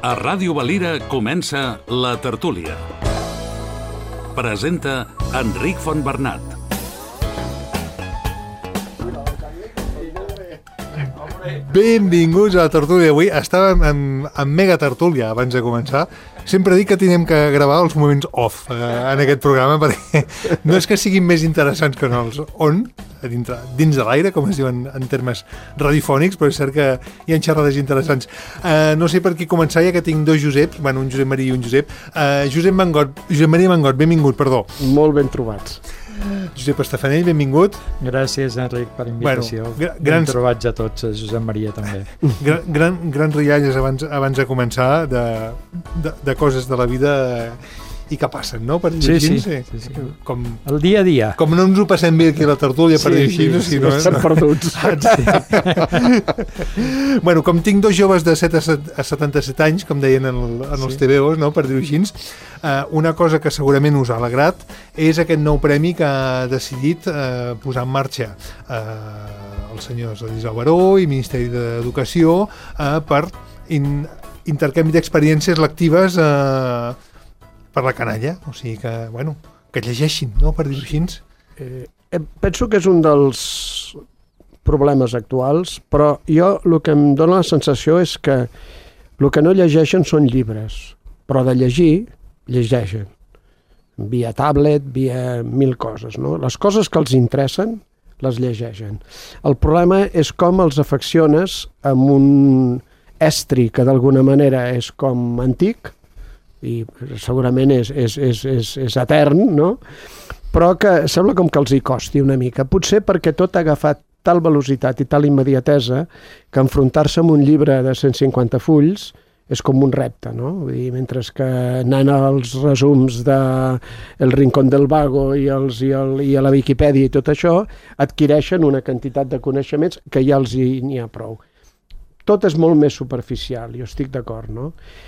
A Ràdio Valira comença La Tertúlia. Presenta Enric Fontbernat. Benvinguts a La Tertúlia. Avui estàvem en mega tertúlia abans de començar. Sempre dic que tenim que gravar els moments off en aquest programa perquè no és que siguin més interessants que no els on, dins de l'aire, com es diuen en termes radiofònics, però és cert que hi ha xerrades interessants. No sé per qui començar, ja que tinc dos Joseps, bueno, un Josep Maria i un Josep. Josep Maria Mangot, benvingut, perdó. Molt ben trobats. Josep Estafanell, benvingut. Gràcies, Enric, per invitació. Bueno, ben trobats a tots, a Josep Maria també. Grans rialles abans de començar de coses de la vida i que passen, no? Per dir sí. Com el dia a dia. Com no ens ho passem bé aquí a la tertúlia, per dir així, sí, no estem perduts. Bueno, com tinc dos joves de 7 a 77 anys, com deien en els TVOs, no? Per dir-ho així, una cosa que segurament us ha alegrat és aquest nou premi que ha decidit posar en marxa els senyors Eliseu Baró i Ministeri d'Educació per intercanvi d'experiències lectives per la canalla, o sigui que, bueno, que llegeixin, no?, per dir-ho així. Penso que és un dels problemes actuals, però jo el que em dóna la sensació és que el que no llegeixen són llibres, però de llegir, llegeixen. Via tablet, via mil coses, no? Les coses que els interessen, les llegeixen. El problema és com els afecciones amb un estri que d'alguna manera és com antic, i segurament és etern, no? Però que sembla com que els hi costi una mica. Potser perquè tot ha agafat tal velocitat i tal immediatesa que enfrontar-se amb un llibre de 150 fulls és com un repte, no? Vull dir, mentre que anant als resums de El Rincón del Vago i a la Viquipèdia i tot això, adquireixen una quantitat de coneixements que ja n'hi ha prou. Tot és molt més superficial, jo estic d'acord, no?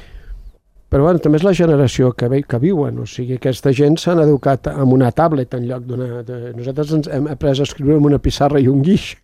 Però bueno, també és la generació que viuen, o sigui, aquesta gent s'han educat amb una tablet en lloc d'una... Nosaltres ens hem après a escriure amb una pissarra i un guix.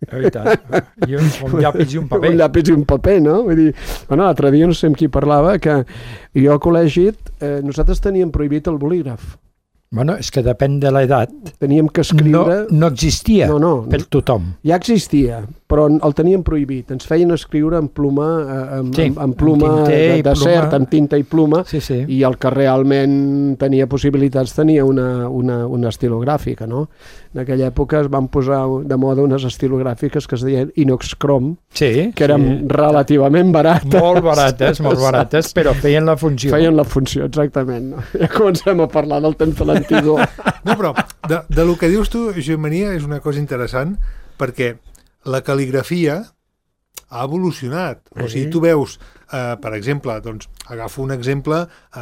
I un llapis i un paper. Un llapis i un paper, no? Vull dir, bueno, l'altre dia no sé amb qui parlava, que jo al col·legi nosaltres teníem prohibit el bolígraf. Bueno, és que depèn de l'edat. Teníem que escriure... No existia per tothom. Ja existia, però el teníem prohibit. Ens feien escriure amb pluma, amb pluma de cert, amb tinta i pluma, i el que realment tenia possibilitats tenia una estilogràfica, no? En aquella època es van posar de moda unes estilogràfiques que es deien Inoxcrom, que eren relativament barates. Molt barates, però feien la funció. Feien la funció, exactament. No? Ja comencem a parlar del temps de l'antigor. No, però de lo que dius tu, Josep Maria, és una cosa interessant, perquè la cal·ligrafia ha evolucionat. O sigui, tu veus, per exemple, doncs, agafo un exemple,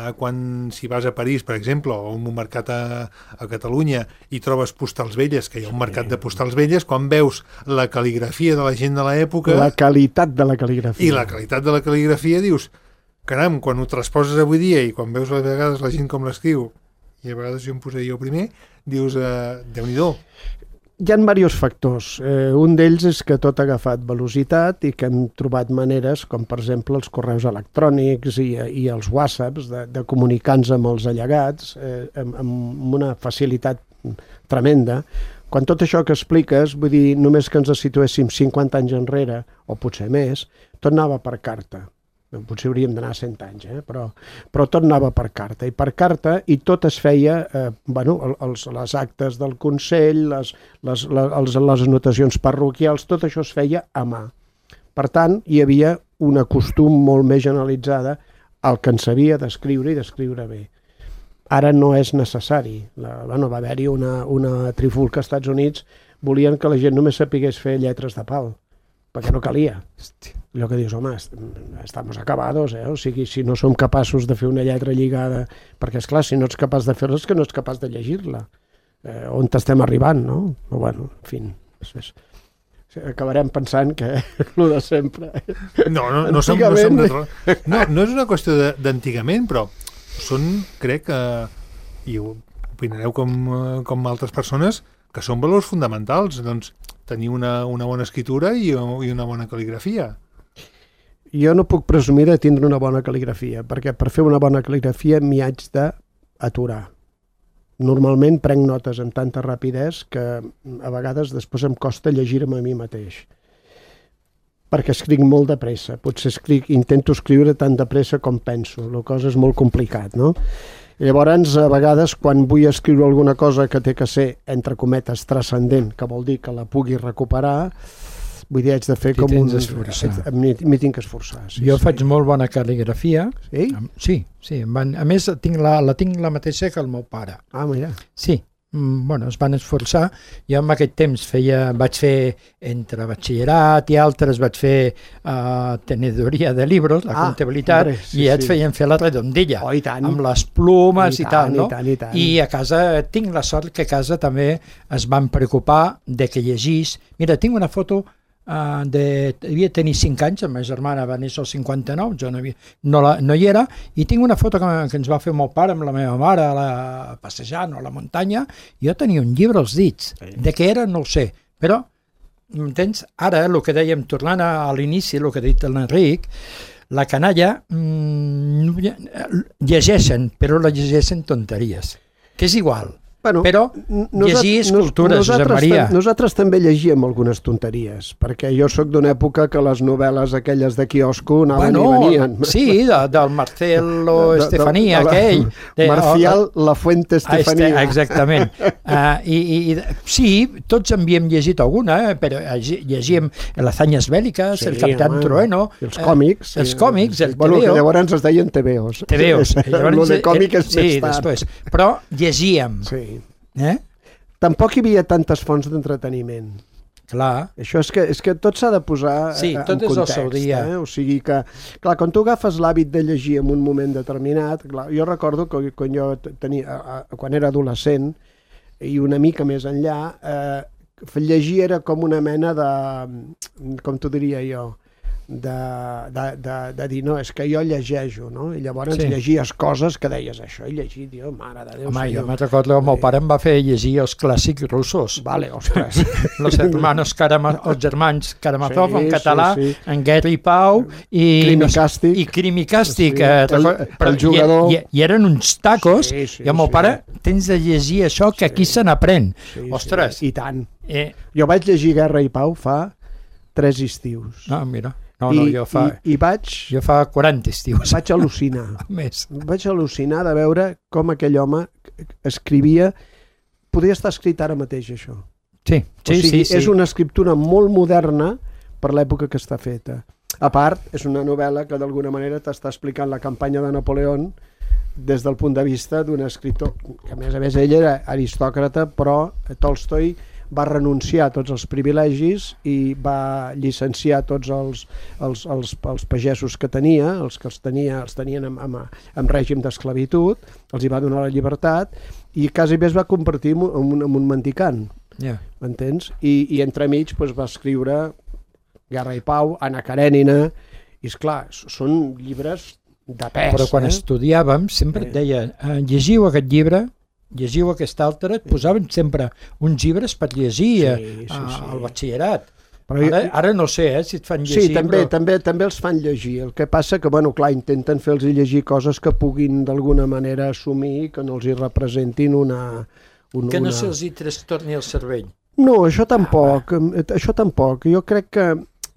si vas a París, per exemple, o a un mercat a Catalunya i trobes postals velles, que hi ha un mercat de postals velles, quan veus la cal·ligrafia de la gent de l'època... La qualitat de la cal·ligrafia. I la qualitat de la cal·ligrafia, dius, caram, quan ho transposes avui dia i quan veus a vegades la gent com l'escriu, i a vegades jo em posaria jo primer, dius, Déu-n'hi-do. Hi ha diversos factors. Un d'ells és que tot ha agafat velocitat i que hem trobat maneres, com per exemple els correus electrònics i els whatsapps, de comunicar-nos amb els allegats amb una facilitat tremenda. Quan tot això que expliques, vull dir, només que ens situéssim 50 anys enrere, o potser més, tot anava per carta. Potser hauríem d'anar 100 anys, però tot anava per carta. I per carta, i tot es feia, les actes del Consell, les anotacions parroquials, tot això es feia a mà. Per tant, hi havia una costum molt més generalitzada al que en sabia d'escriure i d'escriure bé. Ara no és necessari. Va haver-hi una trifulca als Estats Units, volien que la gent només sapigués fer lletres de pal, perquè no calia. Allò que dius, home, estamos acabados, o sigui, si no som capaços de fer una lletra lligada, perquè, esclar, si no ets capaç de fer-la és que no ets capaç de llegir-la. On t'estem arribant, no? Però, bueno, en fi, acabarem pensant que el de sempre. No és una qüestió d'antigament, però crec que, i opinareu com altres persones, que són valors fonamentals, doncs tenir una bona escritura i una bona cal·ligrafia. jo no puc presumir de tindre una bona cal·ligrafia, perquè per fer una bona cal·ligrafia m'hi haig d'aturar. Normalment prenc notes amb tanta rapidesa que a vegades després em costa llegir-me a mi mateix. Perquè escric molt de pressa. Potser intento escriure tan de pressa com penso. La cosa és molt complicat, no? Llavors, a vegades, quan vull escriure alguna cosa que té que ser, entre cometes, transcendent, que vol dir que la pugui recuperar, vull dir, haig de fer com un... M'hi tinc que esforçar. Jo faig molt bona cal·ligrafia. Sí? Sí. A més, la tinc la mateixa que el meu pare. Ah, mira. Sí. Es van esforçar. Jo en aquest temps vaig fer entre batxillerat i altres, vaig fer tenedoria de llibres, la comptabilitat, i et feien fer la redondilla, amb les plomes i tal, no? I a casa tinc la sort que a casa també es van preocupar de que llegís. Mira, tinc una foto devia tenir 5 anys, la meva germana va néixer al 59, jo no hi era, i tinc una foto que ens va fer el meu pare amb la meva mare passejant a la muntanya. Jo tenia un llibre als dits, de què era no ho sé, però m'entens? Ara, el que dèiem, tornant a l'inici, el que ha dit l'Enric, la canalla llegeixen, però la llegeixen tonteries, que és igual. Però llegir és cultura, Josep Maria. Nosaltres també llegíem algunes tonteries, perquè jo sóc d'una època que les novel·les aquelles de quiosco anaven i venien. Sí, del Marcelo Estefanía, aquell. Marcial Lafuente Estefanía. Exactament. Sí, tots havíem llegit alguna, però llegíem les Hazañas Bèl·liques, el Capitán Trueno. Els còmics. Els còmics, el TVO. Que llavors es deien TVOs. TVOs. El de còmic és més tard. Però llegíem. Sí. Tampoc hi havia tantes fonts d'entreteniment. Clar. Això és que tot s'ha de posar en tot és context. El seu dia. O sigui que, clar, quan tu agafes l'hàbit de llegir en un moment determinat, clar, jo recordo que quan era adolescent i una mica més enllà, llegir era com una mena de, com t'ho diria jo, de dir, no, és que jo llegeixo, no? I llavors llegies coses que deies, això he llegit, jo, mare de Déu. Home, jo me'n recordo que el meu pare em va fer llegir els clàssics russos. Vale, ostres. Els germans Karamazov, en català, en Guerra i Pau, i Crim i Càstig. El jugador. I eren uns tacos, i el meu pare, tens de llegir això, que aquí se n'aprèn. Ostres. I tant. Jo vaig llegir Guerra i Pau fa 3 estius. Ah, mira. Jo fa 40 estius. Vaig al·lucinar. Vaig al·lucinar de veure com aquell home escrivia. Podria estar escrit ara mateix, això. Sí. És una escriptura molt moderna per l'època que està feta. A part, és una novel·la que d'alguna manera t'està explicant la campanya de Napoleón des del punt de vista d'un escriptor, que a més ell era aristòcrata, però Tolstoi va renunciar a tots els privilegis i va llicenciar tots els pagesos que tenia, els que els tenien en règim d'esclavitud, els hi va donar la llibertat i quasi bé es va convertir en un mendicant, m'entens? I entremig va escriure Guerra i Pau, Anna Karenina, i esclar, són llibres de pes. Però quan estudiàvem sempre et deia, llegiu aquest llibre, llegiu aquest altre, et posaven sempre uns llibres per llegir al batxillerat. Ara no sé si et fan llegir. Sí, també els fan llegir. El que passa que, clar, intenten fer-los llegir coses que puguin d'alguna manera assumir, que no els hi representin una... Que no se'ls hi trastorni el cervell. No, això tampoc. Jo crec que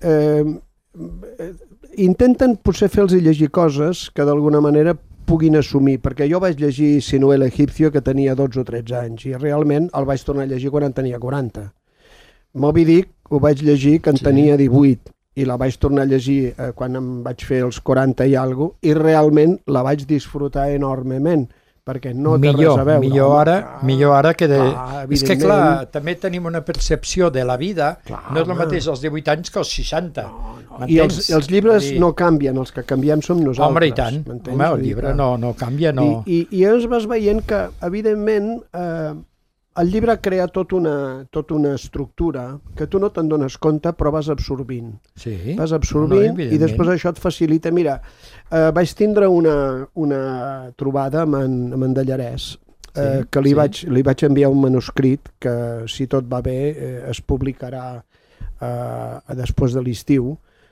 intenten potser fer-los llegir coses que d'alguna manera puguin assumir, perquè jo vaig llegir Sinuel Egipcio que tenia 12 o 13 anys i realment el vaig tornar a llegir quan en tenia 40. Moby Dick ho vaig llegir que en tenia 18 i la vaig tornar a llegir quan em vaig fer els 40 i alguna cosa i realment la vaig disfrutar enormement perquè no té res a veure. Millor ara que... És que, clar, també tenim una percepció de la vida, no és el mateix als 18 anys que als 60. I els llibres no canvien, els que canviem som nosaltres. Home, i tant. El llibre no canvia, no... I llavors vas veient que, evidentment, el llibre crea tota una estructura que tu no te'n dones compte, però vas absorbint. Sí. Vas absorbint i després això et facilita. Mira, vaig tindre una trobada amb en Dallarès, que li vaig enviar un manuscrit que, si tot va bé, es publicarà després de l'estiu,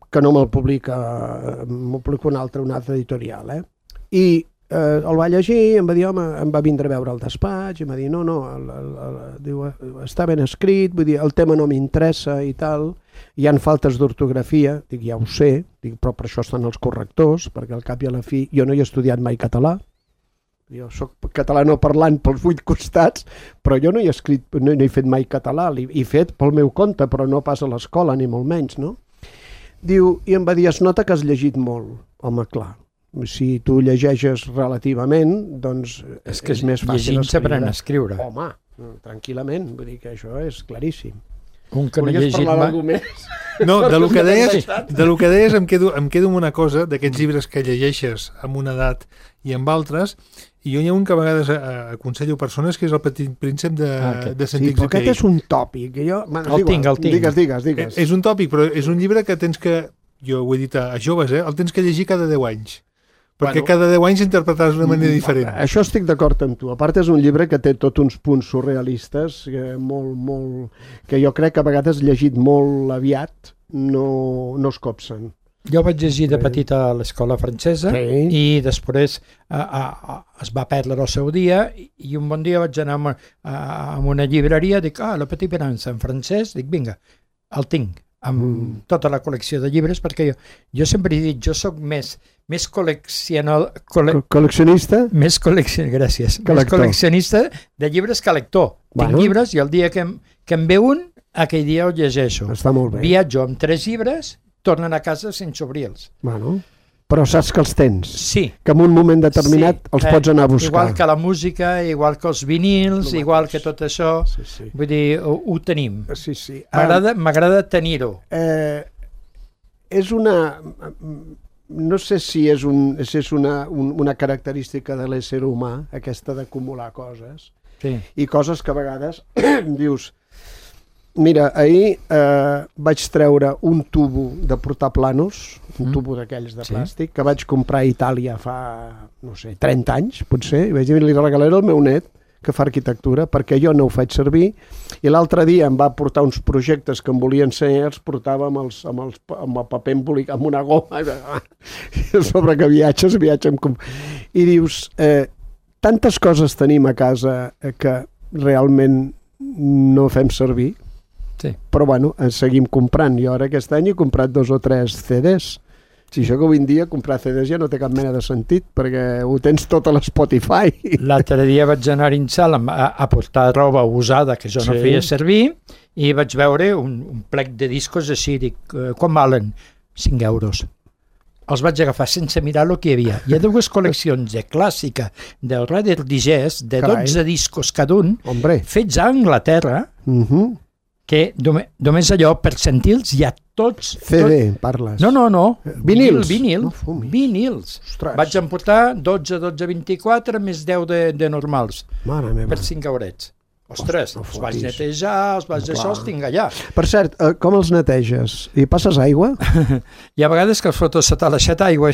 que no me'l publica, m'ho publica un altre editorial, I el va llegir, em va dir, home, em va vindre a veure al despatx, i em va dir, no, diu, està ben escrit, vull dir, el tema no m'interessa i tal, hi han faltes d'ortografia, dic, ja ho sé, dic, però per això estan els correctors, perquè al cap i a la fi jo no he estudiat mai català, jo soc catalanoparlant pels 8 costats, però jo no he escrit, no he fet mai català, l'he fet pel meu compte, però no pas a l'escola, ni molt menys, no? Diu, i em va dir, es nota que has llegit molt. Home, clar, si tu llegeixes relativament, doncs és més fàcil llegint s'aprèn a escriure. Home, tranquil·lament, vull dir que això és claríssim. Un que no ha llegit mai. No, de lo que deies em quedo amb una cosa, d'aquests llibres que llegeixes amb una edat i amb altres, i jo hi ha un que a vegades aconsello persones, que és El petit príncep de Saint-Exupéry. Sí, però aquest és un tòpic. El tinc. Digues. És un tòpic, però és un llibre que tens que, jo ho he dit a joves, el tens que llegir cada 10 anys. Perquè cada 10 anys interpretaràs d'una manera diferent. Això estic d'acord amb tu. A part, és un llibre que té tots uns punts surrealistes, que jo crec que a vegades llegit molt aviat no es copsen. Jo vaig llegir de petit a l'escola francesa i després es va perdre el seu dia i un bon dia vaig anar a una llibreria, dic, Le Petit Prince en francès, dic, vinga, el tinc, amb tota la col·lecció de llibres, perquè jo sempre he dit, jo sóc més col·leccionista? Gràcies. Més col·leccionista de llibres que lector. Tinc llibres i el dia que em ve un, aquell dia ho llegeixo. Està molt bé. Viatjo amb 3 llibres, tornen a casa sense obrir-los. Bueno, però saps que els tens. Sí. Que en un moment determinat els pots anar a buscar. Igual que la música, igual que els vinils, igual que tot això. Sí. Vull dir, ho tenim. Sí. M'agrada tenir-ho. És una... No sé si és una característica de l'ésser humà, aquesta d'acumular coses. Sí. I coses que a vegades dius... Mira, ahir vaig treure un tubo de portar planos, un tubo d'aquells de plàstic, que vaig comprar a Itàlia fa, no sé, 30 anys, potser, i vaig dir, li regalaré al meu net, que fa arquitectura, perquè jo no ho faig servir, i l'altre dia em va portar uns projectes que em volien ser, els portava amb el paper embolicat, amb una goma, sobre que viatges, i dius, tantes coses tenim a casa que realment no fem servir, però bueno, ens seguim comprant. Jo ara aquest any he comprat 2 o 3 CDs. Si això que avui en dia comprar CDs ja no té cap mena de sentit, perquè ho tens tot a l'Spotify. L'altre dia vaig anar a Insal a portar roba usada que jo no feia servir i vaig veure un plec de discos així, dic, quan valen? 5 euros. Els vaig agafar sense mirar el que hi havia. Hi ha 2 col·leccions de clàssica del Reader Digest, de 12 discos cada un, fets a Anglaterra, que només allò, per sentir-los, hi ha tots... CD, parles? No. Vinils? Vinils. Vaig emportar 12, 24, més 10 de normals. Mare meva. Per 5 eurets. Ostres, els vaig netejar, els tinc allà. Per cert, com els neteges? Hi passes aigua? Hi ha vegades que els fotos se t'ha deixat aigua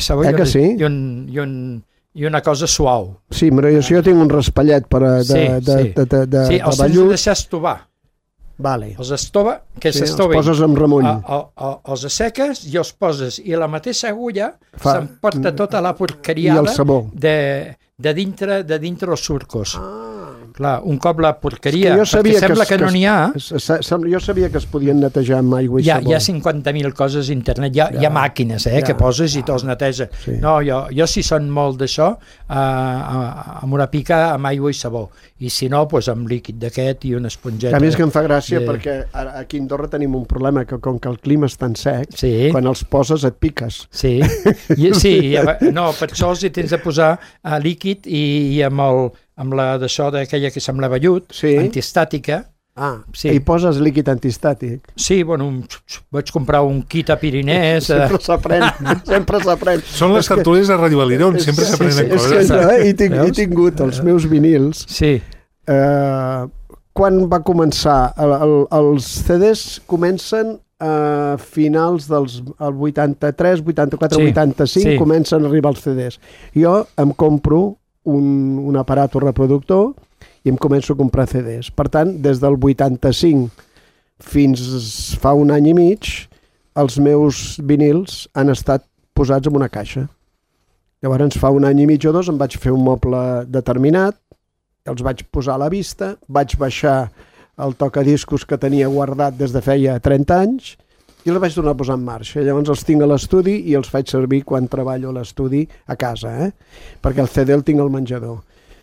i una cosa suau. Sí, però jo tinc un raspallet de vellut. Sí, els tens de deixar estovar. Vale. Els estova, que s'estovin. Els poses amb remull. Els asseques i els poses, i la mateixa agulla s'emporta tota la porqueriada de dintre els surcos. Clar, un cop la porqueria, perquè sembla que no n'hi ha... Jo sabia que es podien netejar amb aigua i sabó. Hi ha 50.000 coses a internet, hi ha màquines que poses i te'ls neteja. No, jo si són molt d'això, amb una pica amb aigua i sabó. I si no, doncs amb líquid d'aquest i una esponjeta. A més que em fa gràcia perquè aquí a Andorra tenim un problema, que com que el clima és tan sec, quan els poses et piques. Sí, no, per això els hi tens de posar líquid i amb la d'això d'aquella que sembla vellut, antiestàtica. I poses líquid antistàtic. Sí, bueno, vaig comprar un kit a Pirinès. Sempre s'aprèn. Són les tertúlies de Radio Valira on sempre s'aprenen coses. He tingut els meus vinils. Sí. Quan va començar? Els CDs comencen a finals dels 83, 84, 85, comencen a arribar els CDs. Jo em compro un aparato reproductor i em començo a comprar CDs. Per tant, des del 85 fins fa un any i mig els meus vinils han estat posats en una caixa. Llavors, fa 1 any i mig o 2, em vaig fer un moble determinat, els vaig posar a la vista, vaig baixar el tocadiscos que tenia guardat des de feia 30 anys i els vaig tornar a posar en marxa. Llavors els tinc a l'estudi i els faig servir quan treballo a l'estudi a casa, perquè el CD el tinc al menjador.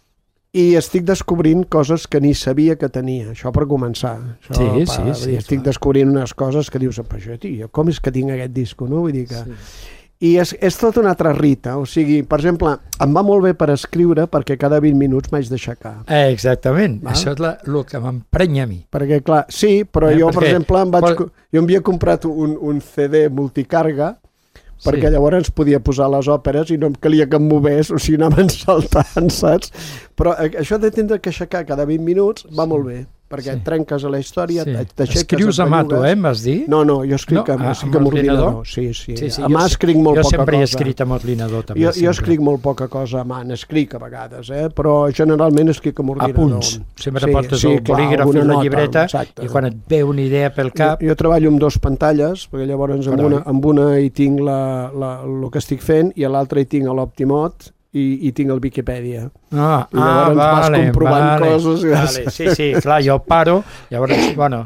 I estic descobrint coses que ni sabia que tenia, això per començar. Estic descobrint unes coses que dius, com és que tinc aquest disco, no? Vull dir que... I és tot un altre rita, o sigui, per exemple, em va molt bé per escriure perquè cada 20 minuts m'haig d'aixecar. Exactament, això és el que m'emprenya a mi. Perquè, clar, sí, però jo, per exemple, jo em havia comprat un CD multicarga perquè llavors podia posar les òperes i no em calia que em movés, o sigui, anaven saltant, saps? Però això de tindre que aixecar cada 20 minuts va molt bé, perquè et trenques a la història, t'aixeques... Escrius a mà, tu, m'has dit? No, jo escric amb ordinador. Sí. A mà escric molt poca cosa. Jo sempre he escrit amb ordinador, també. Jo escric molt poca cosa a mà, n'escric a vegades, però generalment escric amb ordinador. Apunts. Sempre portes el bolígraf i la llibreta i quan et ve una idea pel cap... Jo treballo amb 2 pantalles, perquè llavors amb una hi tinc el que estic fent i a l'altra hi tinc l'Optimot i tinc el Wikipedia. Llavors vas comprovant coses. Sí, clar, jo paro, llavors,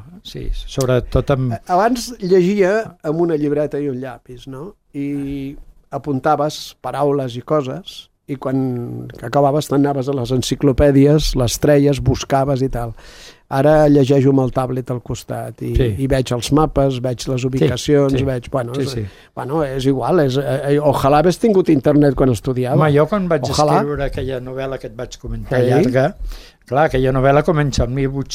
sobretot amb... Abans llegia amb una llibreta i un llapis, no? I apuntaves paraules i coses, i quan acabaves t'anaves a les enciclopèdies, les treies, buscaves i tal. Ara llegeixo amb el tablet al costat i veig els mapes, veig les ubicacions, veig... Bueno, és igual, ojalà hagués tingut internet quan estudiava. Jo quan vaig escriure aquella novel·la que et vaig comentar llarga, clar, aquella novel·la comença el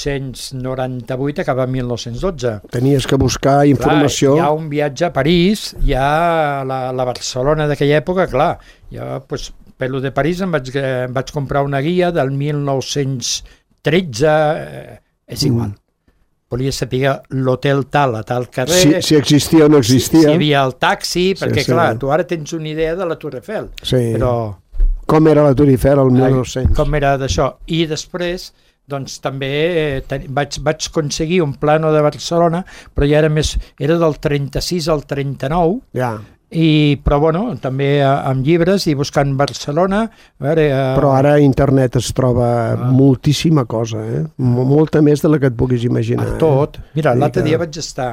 1898 i acaba el 1912. Tenies que buscar informació. Hi ha un viatge a París, hi ha la Barcelona d'aquella època, clar, jo, per lo de París em vaig comprar una guia del 1913, és igual. Volia saber l'hotel tal, a tal carrer... Si existia o no existia. Si hi havia el taxi, perquè clar, tu ara tens una idea de la Tour Eiffel. Però... Com era la Tour Eiffel el 1900? Com era d'això. I després, doncs també vaig aconseguir un plano de Barcelona, però ja era del 36 al 39, però bueno, també amb llibres i buscant Barcelona. Però ara a internet es troba moltíssima cosa, molta més de la que et puguis imaginar. Tot. Mira, l'altre dia vaig estar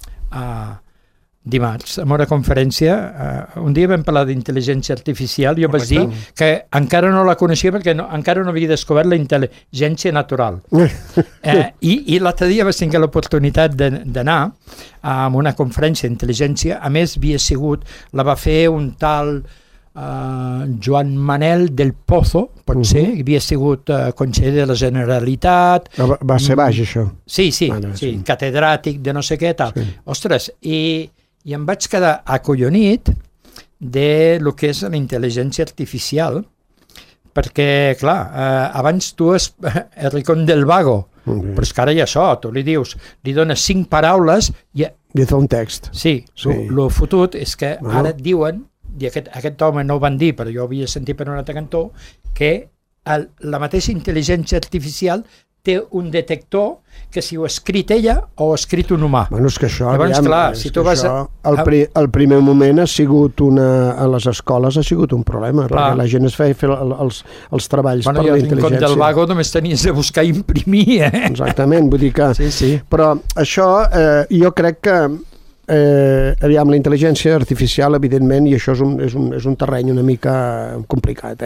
dimarts en una conferència, un dia vam parlar d'intel·ligència artificial, jo vaig dir que encara no la coneixia perquè encara no havia descobert la intel·ligència natural. I l'altre dia vaig tenir l'oportunitat d'anar a una conferència d'intel·ligència, a més la va fer un tal Joan Manel del Pozo, potser, havia sigut conseller de la Generalitat. Va ser baix, això? Sí, catedràtic de no sé què, tal. Ostres, i em vaig quedar acollonit de lo que és la intel·ligència artificial, perquè, clar, abans tu el ricón del vago, però és que ara ja això, tu li dones 5 paraules i fa un text. Sí, el fotut és que ara et diuen, i aquest home no ho van dir, però jo havia sentit per un altre cantó, que la mateixa intel·ligència artificial té un detector que si ho ha escrit ella o ha escrit un humà. Bueno, és que això, el primer moment ha sigut a les escoles ha sigut un problema, perquè la gent es feia fer els treballs per la intel·ligència. En compte del vago només tenies de buscar i imprimir, Exactament, vull dir que... Sí. Però això, jo crec que aviam, la intel·ligència artificial, evidentment, i això és un terreny una mica complicat,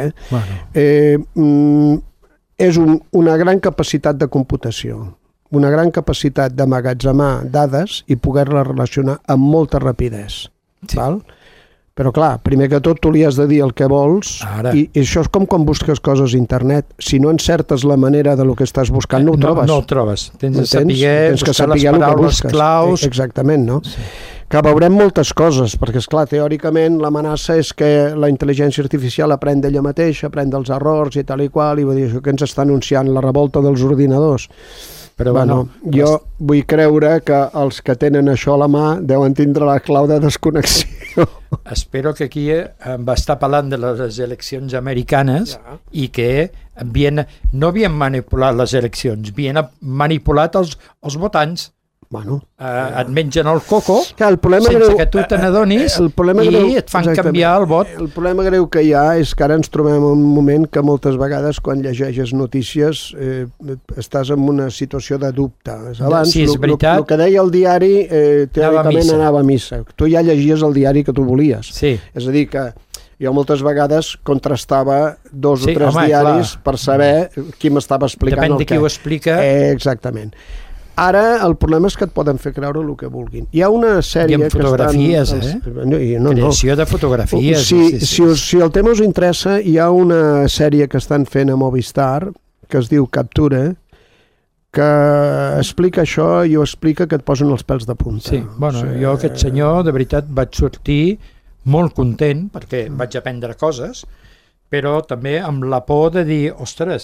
és una gran capacitat de computació, una gran capacitat d'emmagatzemar dades i poder-les relacionar amb molta rapidesa. Val? Però clar, primer que tot tu li has de dir el que vols i això és com quan busques coses a internet. Si no encertes la manera de lo que estàs buscant, no ho trobes. No ho trobes. Tens que saber les paraules claus. Exactament, no? Que veurem moltes coses, perquè, esclar, teòricament l'amenaça és que la intel·ligència artificial aprèn d'ella mateixa, aprèn dels errors i tal i qual, i vull dir, això que ens està anunciant la revolta dels ordinadors. Però jo vull creure que els que tenen això a la mà deuen tindre la clau de desconnexió. Espero que aquí va estar parlant de les eleccions americanes i que no havien manipulat les eleccions, havien manipulat els votants. Bueno, et mengen el coco clar, sense que tu te n'adonis i et fan canviar el vot. El problema greu que hi ha és que ara ens trobem en un moment que moltes vegades quan llegeixes notícies estàs en una situació de dubte. Abans, sí, és veritat. El que deia el diari teòricament anava a missa. Tu ja llegies el diari que tu volies. Sí. És a dir, que jo moltes vegades contrastava 2 o 3 diaris per saber qui m'estava explicant Depèn de qui ho explica. Exactament. Ara el problema és que et poden fer creure el que vulguin. Hi ha una sèrie I amb fotografies, creació de fotografies. Si el tema us interessa, hi ha una sèrie que estan fent a Movistar que es diu Captura, que explica això i ho explica que et posen els pèls de punta. Sí, bueno, jo aquest senyor de veritat vaig sortir molt content perquè vaig aprendre coses, però també amb la por de dir, ostres,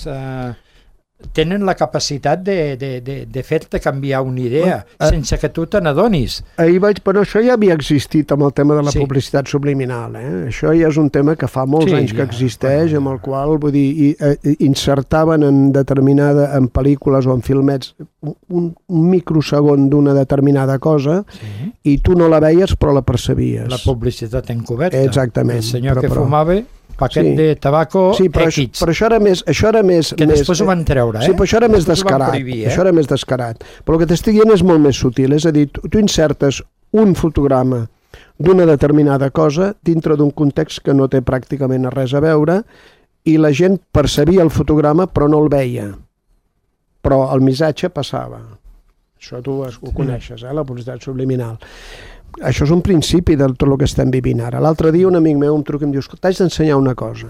tenen la capacitat de fer-te canviar una idea sense que tu te n'adonis. Però això ja havia existit amb el tema de la publicitat subliminal. Això ja és un tema que fa molts anys que existeix, amb el qual, vull dir, insertaven en pel·lícules o en filmets un microsegon d'una determinada cosa i tu no la veies però la percebies. La publicitat encoberta. Exactament. El senyor que fumava paquet de tabaco X. Però això era més... Que després ho van treure, Sí, però això era més descarat. Això era més descarat. Però el que t'estic dient és molt més sutil. És a dir, tu insertes un fotograma d'una determinada cosa dintre d'un context que no té pràcticament res a veure i la gent percebia el fotograma però no el veia. Però el missatge passava. Això tu ho coneixes, la publicitat subliminal. Això és un principi de tot el que estem vivint ara. L'altre dia un amic meu em truca i em diu, t'haig d'ensenyar una cosa.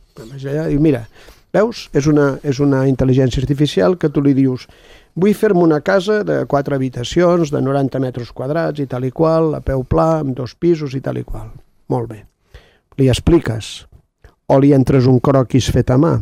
I mira, veus? És una intel·ligència artificial que tu li dius, vull fer-me una casa de 4 habitacions, de 90 metres quadrats i tal i qual, a peu pla, amb 2 pisos i tal i qual. Molt bé. Li expliques. O li entres un croquis fet a mà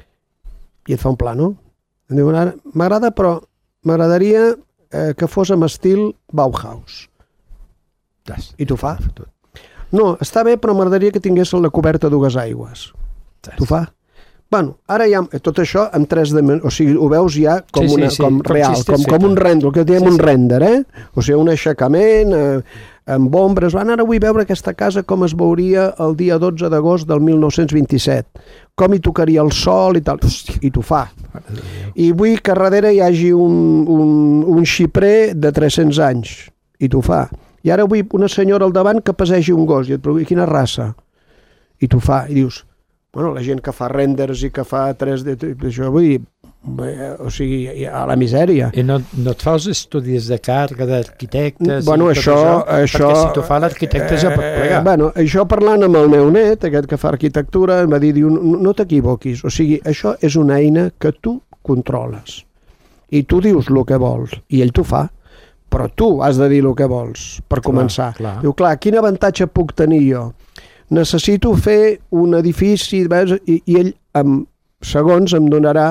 i et fa un plano. Em diu, m'agrada, però m'agradaria que fos amb estil Bauhaus. I t'ho fa? No, està bé, però m'agradaria que tingués la coberta 2 aigües. T'ho fa? Bueno, ara ja tot això en 3D, o sigui, ho veus ja com real, com un render, el que diem un render, O sigui, un aixecament amb ombres. Ara vull veure aquesta casa com es veuria el dia 12 d'agost del 1927. Com hi tocaria el sol i tal. I t'ho fa. I vull que darrere hi hagi un xiprer de 300 anys. I t'ho fa. I ara vull una senyora al davant que passegi un gos. I et pregunto, quina raça? I t'ho fa. I dius, bueno, la gent que fa renders i que fa 3D, això vull dir, o sigui, a la misèria. I no et fa els estudis de càrrega d'arquitectes? Bueno, això... Perquè si t'ho fa l'arquitecte ja pot plegar. Bueno, això parlant amb el meu net, aquest que fa arquitectura, em va dir, no t'equivoquis, o sigui, això és una eina que tu controles. I tu dius el que vols, i ell t'ho fa. Però tu has de dir el que vols, per començar. Diu, clar, quin avantatge puc tenir jo? Necessito fer un edifici, i ell en segons em donarà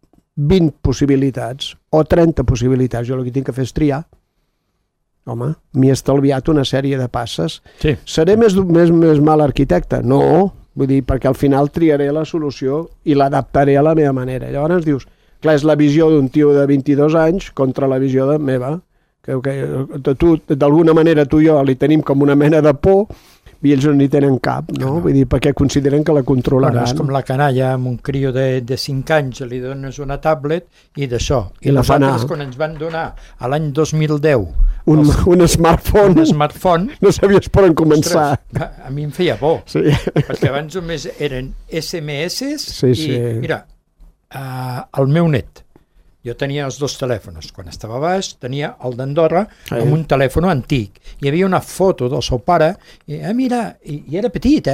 20 possibilitats, o 30 possibilitats. Jo el que tinc que fer és triar. Home, m'he estalviat una sèrie de passes. Seré més mal arquitecte? No, vull dir, perquè al final triaré la solució i l'adaptaré a la meva manera. Llavors dius, clar, és la visió d'un tio de 22 anys contra la visió de meva, que d'alguna manera tu i jo li tenim com una mena de por i ells no n'hi tenen cap, no? Vull dir, perquè consideren que la controlaran. És com la canalla amb un crió de 5 anys, li dones una tablet i d'això. I la fa anar. Quan ens van donar a l'any 2010 un smartphone, no sabies per on començar. A mi em feia por, perquè abans només eren SMS i, mira, el meu net, jo tenia els 2 telèfons. Quan estava baix, tenia el d'Andorra amb un telèfon antic. Hi havia una foto del seu pare, i mira, i era petit,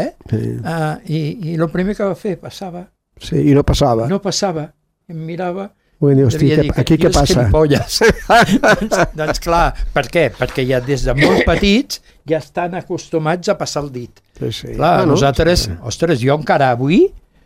i el primer que va fer, passava. Sí, i no passava. No passava. Em mirava, dir, aquí què passa? Doncs clar, per què? Perquè ja des de molt petits ja estan acostumats a passar el dit. Clar, nosaltres, ostres, jo encara avui,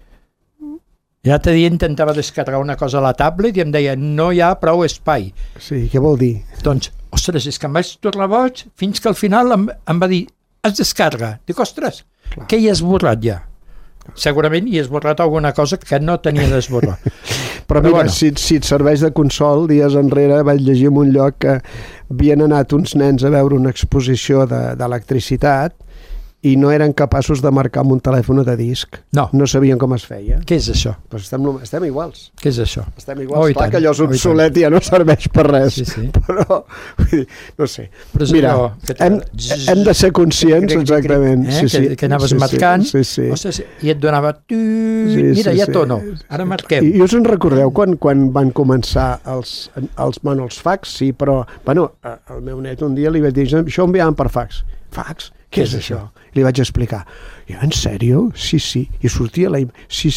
l'altre dia intentava descarregar una cosa a la tablet i em deia, no hi ha prou espai. Sí, què vol dir? Doncs, ostres, és que em vaig tornar boig fins que al final em va dir, es descarrega. Dic, ostres, què hi has esborrat ja? Segurament hi he esborrat alguna cosa que no tenia d'esborrar. Però mira, si et serveix de consol, dies enrere vaig llegir en un lloc que havien anat uns nens a veure una exposició d'electricitat i no eren capaços de marcar amb un telèfon de disc. No sabien com es feia. Què és això? Pues estem iguals. Què és això? Estem iguals. Clar que allò és obsolet i ja no serveix per res. Sí. Però, vull dir, no sé. Mira, hem de ser conscients, exactament. Que anaves marcant i et donava... Mira, ja tono. Ara marquem. I us en recordeu quan van començar els fax? Sí, però, el meu net un dia li vaig dir, això ho enviaven per fax. Fax? Què és això? Li vaig explicar. En sèrio? Sí. I sortia la... Sí.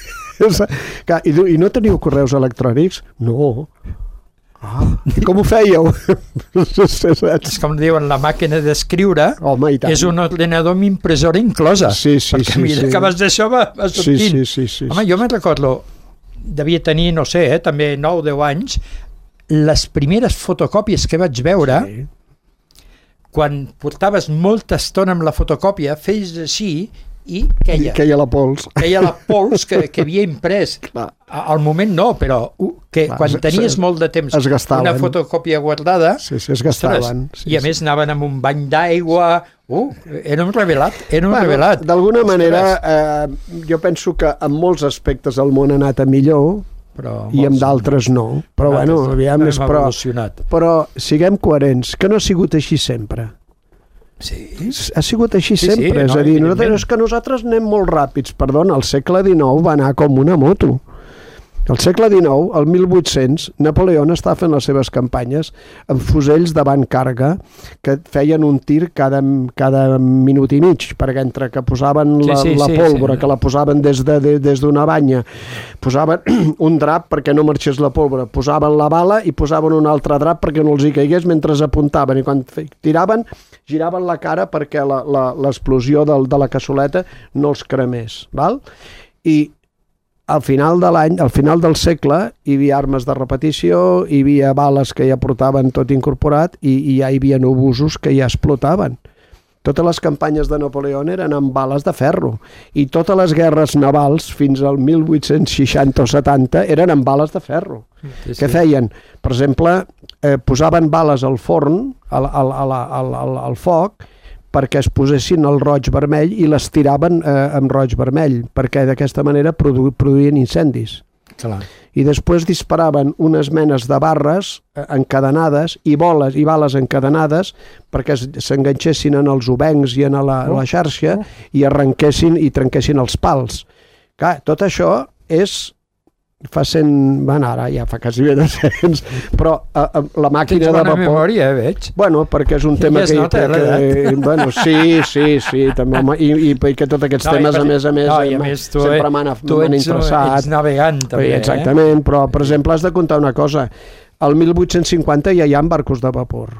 I no teniu correus electrònics? No. I com ho fèieu? És com diuen, la màquina d'escriure és un ordenador amb impressora inclosa. Perquè mira, acabes d'això va sortint. Home, jo me'n recordo, devia tenir, no sé, també 9 o 10 anys, les primeres fotocòpies que vaig veure... Quan portaves molta estona amb la fotocòpia, feies així i queia la pols. Queia la pols que havia imprès. Al moment no, però quan tenies molt de temps una fotocòpia guardada... Sí, es gastaven. I a més anaven amb un bany d'aigua... Era un revelat. D'alguna manera, jo penso que en molts aspectes el món ha anat a millor, i amb d'altres no. Però aviam, però siguem coherents, que no ha sigut així sempre. Ha sigut així sempre, és a dir, és que nosaltres anem molt ràpids. Perdona, el segle XIX va anar com una moto. Al segle XIX, al 1800, Napoleó estava fent les seves campanyes amb fusells de van càrrega que feien un tir cada minut i mig, perquè entre que posaven la pólvora, que la posaven des d'una banya, posaven un drap perquè no marxés la pólvora, posaven la bala i posaven un altre drap perquè no els hi caigués mentre apuntaven, i quan tiraven giraven la cara perquè l'explosió de la cassoleta no els cremés. I al final de l'any, al final del segle, hi havia armes de repetició, hi havia bales que ja portaven tot incorporat i ja hi havia obusos que ja explotaven. Totes les campanyes de Napoleó eren amb bales de ferro i totes les guerres navals fins al 1860 o 70 eren amb bales de ferro. Què feien? Per exemple, posaven bales al forn, al foc, perquè es posessin el roig vermell i les tiraven amb roig vermell, perquè d'aquesta manera produïen incendis. I després disparaven unes menes de barres encadenades i bales encadenades perquè s'enganxessin en els obencs i en la xarxa i arrenquessin i trenquessin els pals. Clar, tot això és... ara ja fa quasi bé de cents, però la màquina de vapor... Tens bona memòria, veig. Bueno, perquè és un tema que... Bueno, sí, també, i que tots aquests temes, a més, sempre m'han interessat. Ets navegant, també. Exactament, però, per exemple, has de contar una cosa. Al 1850 ja hi ha barcos de vapor.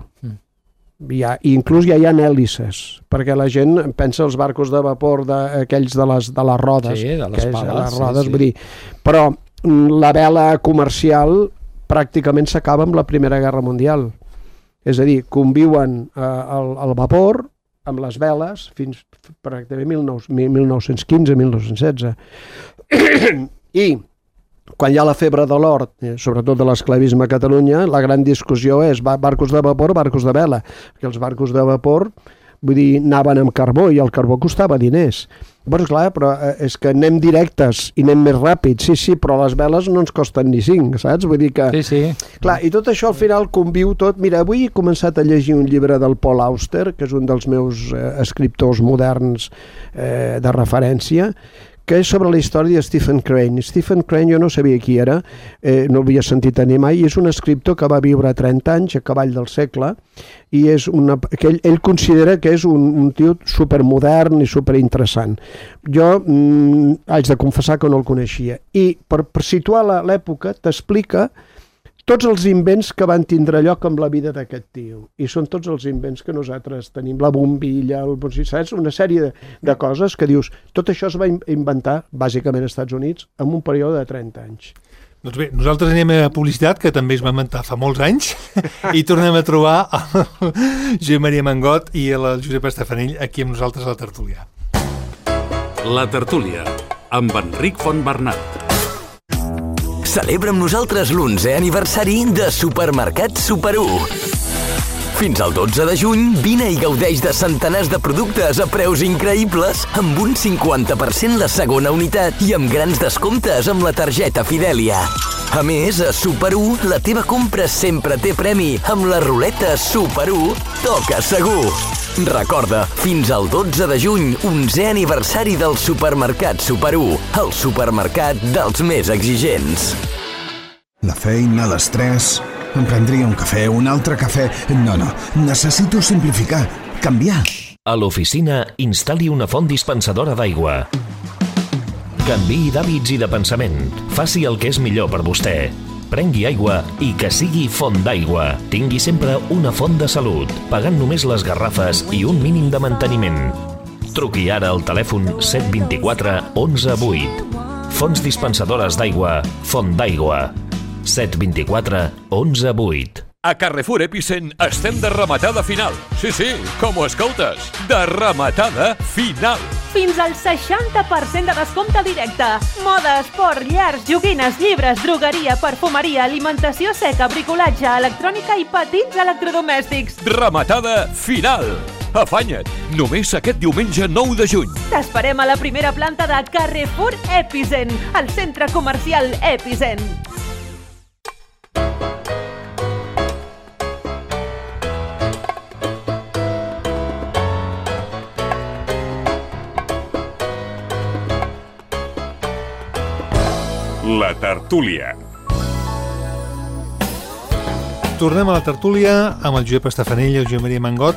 Inclús ja hi ha hèlices, perquè la gent pensa els barcos de vapor aquells de les rodes. Sí, de les pales. Vull dir, però la vela comercial pràcticament s'acaba amb la Primera Guerra Mundial. És a dir, conviuen el vapor amb les veles fins pràcticament 1915-1916. I quan hi ha la febre de l'or, sobretot de l'esclavisme a Catalunya, la gran discussió és barcos de vapor o barcos de vela, perquè els barcos de vapor, vull dir, anaven amb carbó i el carbó costava diners. Llavors, clar, però és que anem directes i anem més ràpids, sí, però les veles no ens costen ni 5, saps? Vull dir que... Sí. Clar, i tot això al final conviu tot. Mira, avui he començat a llegir un llibre del Paul Auster, que és un dels meus escriptors moderns de referència, que és sobre la història de Stephen Crane. Stephen Crane jo no sabia qui era, no l'havia sentit a dir mai, i és un escriptor que va viure 30 anys a cavall del segle, i és que ell considera que és un tio supermodern i superinteressant. Jo haig de confessar que no el coneixia. I per situar l'època t'explica tots els invents que van tindre lloc amb la vida d'aquest tio. I són tots els invents que nosaltres tenim. La bombilla, saps? Una sèrie de coses que dius, tot això es va inventar, bàsicament als Estats Units, en un període de 30 anys. Doncs bé, nosaltres anem a publicitat, que també es va inventar fa molts anys, i tornem a trobar el Josep Maria Mangot i el Josep Estafanell aquí amb nosaltres a la tertúlia. La tertúlia, amb Enric Fontbernat. celebra amb nosaltres l'11è aniversari de Supermercat Super 1. Fins al 12 de juny, vine i gaudeix de centenars de productes a preus increïbles, amb un 50% la segona unitat i amb grans descomptes amb la targeta Fidèlia. A més, a Super 1, la teva compra sempre té premi amb la ruleta Super 1 Toca Segur. Recorda, fins al 12 de juny, 11è aniversari del Supermercat Super 1, el supermercat dels més exigents. La feina, l'estrès... Em prendria un cafè, un altre cafè... No, necessito simplificar, canviar. A l'oficina, instal·li una font dispensadora d'aigua. Canviï d'hàbits i de pensament. Faci el que és millor per vostè. Prengui aigua i que sigui font d'aigua. Tingui sempre una font de salut, pagant només les garrafes i un mínim de manteniment. Truqui ara al telèfon 724 11 8. Fonts dispensadores d'aigua, Font d'Aigua. 724 11 8. A Carrefour Epicent estem de rematada final. Sí, com ho escoltes. De rematada final. Fins al 60% de descompte directe. Moda, esport, llars, joguines, llibres, drogueria, perfumeria, alimentació seca, bricolatge, electrònica i petits electrodomèstics. Rematada final. Afanya't, només aquest diumenge 9 de juny. T'esperem a la primera planta de Carrefour Epicent, al centre comercial Epicent. La tertúlia. Tornem a la tertúlia amb el Josep Estafanell i el Josep Maria Mangot.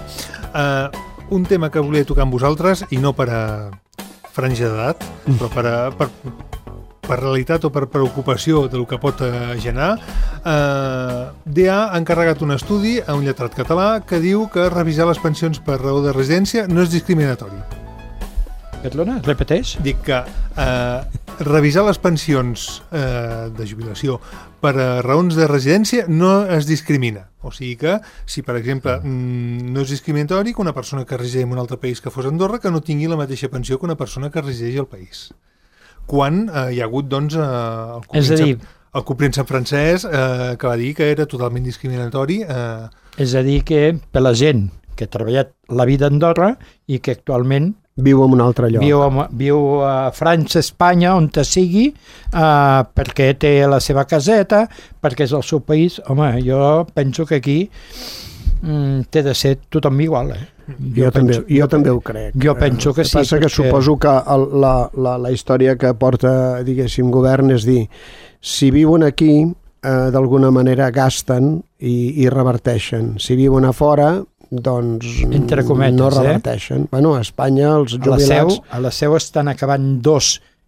Un tema que volia tocar amb vosaltres, i no per a franja d'edat, però per realitat o per preocupació del que pot generar. DA ha encarregat un estudi a un lletrat català que diu que revisar les pensions per raó de residència no és discriminatori. Perdona, repeteix? Dic que revisar les pensions de jubilació per raons de residència no es discrimina. O sigui que, si per exemple no és discriminatori que una persona que resideix en un altre país que fos Andorra que no tingui la mateixa pensió que una persona que resideix al país. Quan hi ha hagut, doncs, el comprensa francès que va dir que era totalment discriminatori. És a dir, que per la gent que ha treballat la vida a Andorra i que actualment viu en un altre lloc. Viu a França, Espanya, on te sigui, perquè té la seva caseta, perquè és el seu país. Home, jo penso que aquí té de ser tothom igual. Jo també ho crec. Jo penso que sí. Passa que suposo que la història que porta, diguéssim, govern és dir, si viuen aquí, d'alguna manera gasten i reverteixen. Si viuen a fora, doncs entre cometes, no reverteixen. Bueno, a Espanya els jubilats... A la seu estan acabant 2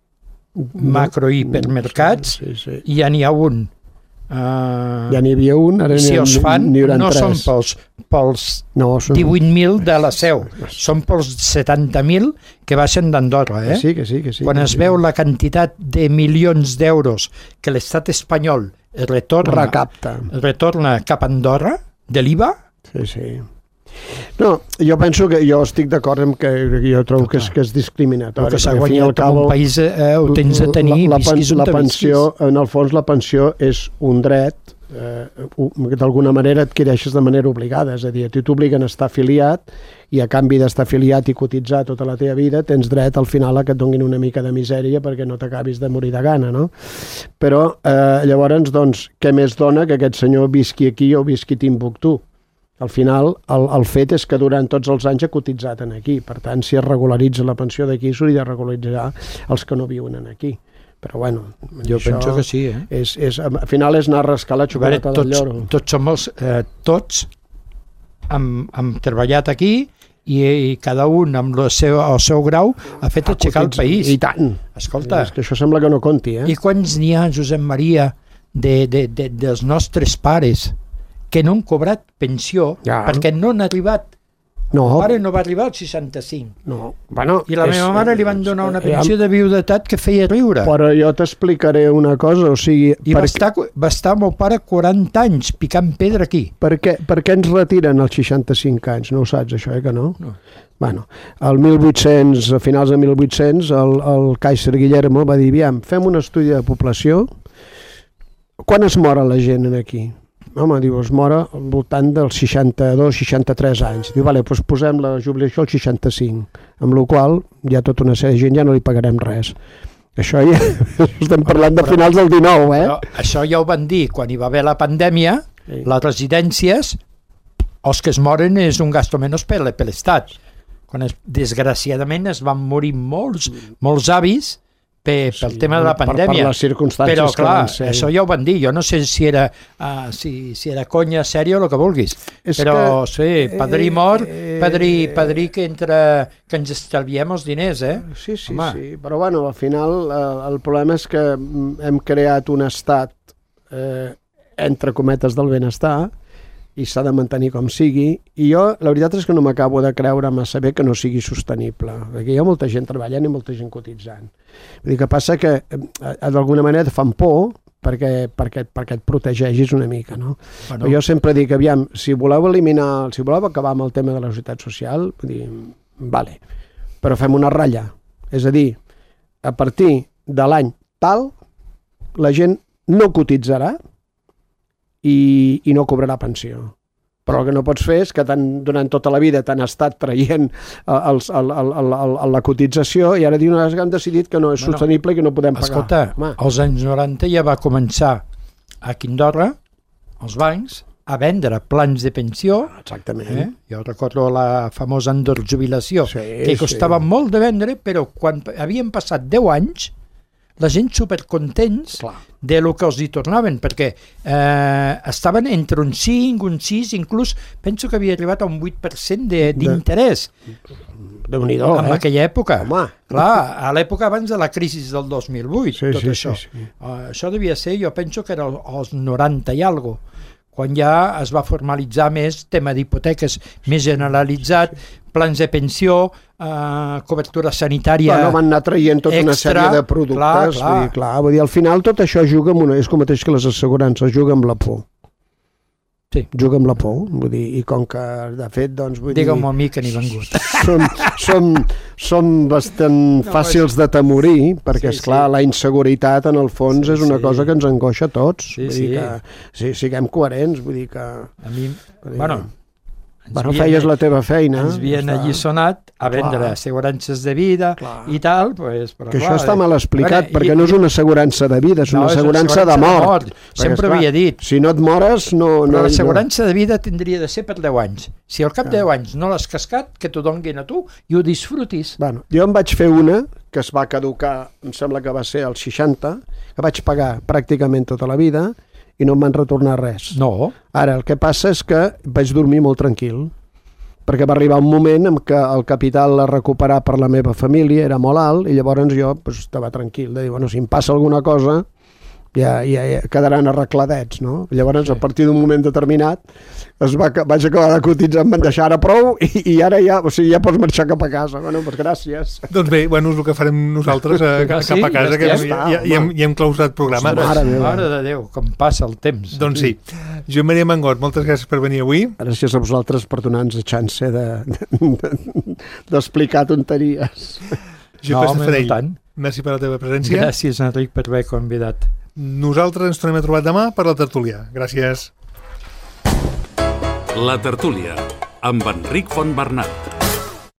macrohipermercats i ja n'hi ha un. Ja n'hi havia un, ara si els fan, n'hi hauran 3. No són pels 18.000 de la seu, són pels 70.000 que baixen d'Andorra. Sí. Quan es veu la quantitat de milions d'euros que l'estat espanyol retorna cap a Andorra, de l'IVA. Sí. No, jo penso que jo estic d'acord amb que jo trobo que és discriminatori. Que s'ha guanyat en un país ho tens de tenir, la pensió, en el fons la pensió és un dret que d'alguna manera adquireixes de manera obligada, és a dir, a ti t'obliguen a estar afiliat i a canvi d'estar afiliat i cotitzar tota la teva vida tens dret al final a que et donin una mica de misèria perquè no t'acabis de morir de gana, no? Però llavors, doncs, què més dona que aquest senyor visqui aquí o visqui a Timbuktu? Al final, el fet és que durant tots els anys ha cotitzat aquí. Per tant, si es regularitza la pensió d'aquí, s'hauria de regularitzar els que no viuen aquí. Però, bueno, jo penso que sí. Al final és anar a rascar la xocolata del lloro. Tots hem treballat aquí i cada un amb el seu grau ha fet aixecar el país. I tant. Escolta. És que això sembla que no compti, I quants n'hi ha, Josep Maria, dels nostres pares que no han cobrat pensió perquè no han arribat. El pare no va arribar als 65. I la meva mare li van donar una pensió de viudetat que feia riure. Però jo t'explicaré una cosa, o sigui... I va estar el meu pare 40 anys picant pedra aquí. Per què ens retiren als 65 anys? No ho saps, això, que no? No. Bueno, a finals de 1800, el Kaiser Guillermo va dir, fem un estudi de població, Quan es mora la gent aquí? Home, diu, es mora al voltant dels 62-63 anys. Diu, vale, doncs posem la jubilació als 65, amb la qual ja tota una sèrie de gent ja no li pagarem res. Això ja estem parlant de finals del 19, Però això ja ho van dir quan hi va haver la pandèmia, les residències, els que es moren és un gasto menys per l'Estat. Quan desgraciadament es van morir molts avis pel tema de la pandèmia. Per les circumstàncies. Però clar, això ja ho van dir. Jo no sé si era conya, sèrio, el que vulguis. Però sí, padrí mort, padrí que ens estalviem els diners, Sí, però bueno, al final el problema és que hem creat un estat entre cometes del benestar i s'ha de mantenir com sigui, i jo la veritat és que no m'acabo de creure massa bé que no sigui sostenible, perquè hi ha molta gent treballant i molta gent cotitzant. Vull dir que passa que d'alguna manera et fan por perquè et protegeixis una mica, no? Bueno. Jo sempre dic, aviam, si voleu acabar amb el tema de la societat social, vull dir, vale, però fem una ratlla, és a dir, a partir de l'any tal, la gent no cotitzarà i no cobrarà pensió. Però el que no pots fer és que durant tota la vida t'han estat traient la cotització i ara diuen que han decidit que no és sostenible i que no podem pagar. Escolta, als anys 90 ja va començar aquí a Andorra, els bancs, a vendre plans de pensió. Exactament. Jo recordo la famosa Andorra Jubilació, que costava molt de vendre, però quan havien passat 10 anys, la gent supercontents de lo que els hi tornaven, perquè estaven entre un 5, un 6, inclús penso que havia arribat a un 8% d'interès. Déu-n'hi-do, en aquella època. Home. Clar, a l'època abans de la crisi del 2008, tot això. Sí. Això devia ser, jo penso que era als 90 i alguna cosa, quan ja es va formalitzar més tema d'hipoteques més generalitzat, plans de pensió, cobertura sanitària. Bueno, van anar traient tota una sèrie de productes. Vull dir, al final tot això juga amb és com mateix que les assegurances, juga amb la por. Sí. Juga amb la por, vull dir, i com que de fet, doncs, vull dir... Digue-m'ho a mi que n'hi vengut. Són bastant fàcils de temorir, perquè, esclar, la inseguretat, en el fons, és una cosa que ens angoixa a tots. Vull dir que, siguem coherents, vull dir que... A mi, feies la teva feina. Ens havien alliçonat a vendre assegurances de vida i tal. Però que això està mal explicat, perquè no és una assegurança de vida, és una assegurança de mort. Sempre havia dit. Si no et mores, no... Però l'assegurança de vida tindria de ser per 10 anys. Si al cap de 10 anys no l'has cascat, que t'ho donguin a tu i ho disfrutis. Jo em vaig fer una que es va caducar, em sembla que va ser als 60, que vaig pagar pràcticament tota la vida, i no em van retornar res. No. Ara, el que passa és que vaig dormir molt tranquil, perquè va arribar un moment en què el capital a recuperar per la meva família era molt alt, i llavors jo estava tranquil, de dir, si em passa alguna cosa, ja quedaran arregladets, no? Llavors, a partir d'un moment determinat, vaig acabar de cotitzar, em van deixar ara prou, i ara ja pots marxar cap a casa. Bueno, doncs gràcies. Doncs bé, és el que farem nosaltres cap a casa, que ja hem clausurat programa. Mare de Déu, com passa el temps. Doncs sí. Joan Maria Mangot, moltes gràcies per venir avui. Gràcies a vosaltres per donar-nos chance d'explicar tonteries. Josep Safarell, merci per la teva presència. Gràcies, Enric, per haver convidat. Nosaltres ens tornem a trobar demà per la tertúlia. Gràcies. La tertúlia, amb Enric Fontbernat.